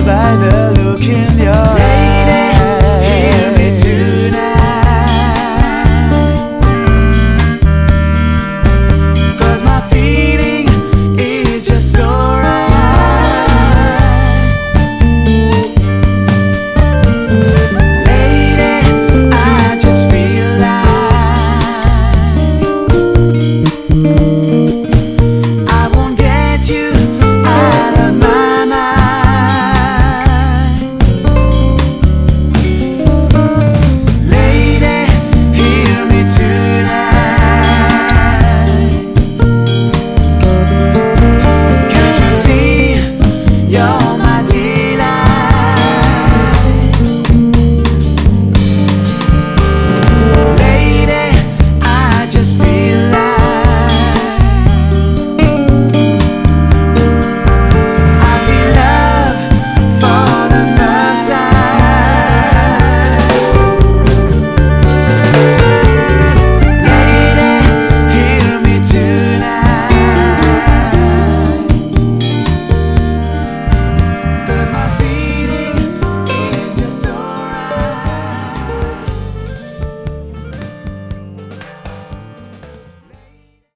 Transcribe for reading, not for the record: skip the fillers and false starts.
by the look in your eyes. Hear me tonight, 'cause my feeling is just so right. Lady, I just feel like I won't get you out of my mind. Lady, hear me tonight. Can't you see you're my dear?